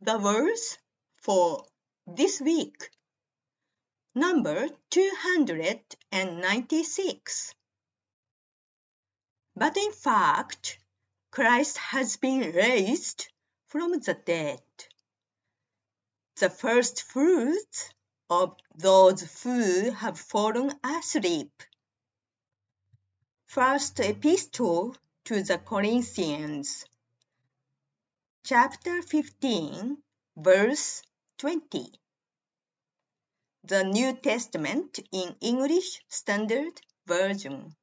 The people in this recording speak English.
The verse for this week, number 296. But in fact, Christ has been raised from the dead, the first fruits of those who have fallen asleep. First Epistle to the Corinthians, chapter 15, verse 20. The New Testament in English Standard Version.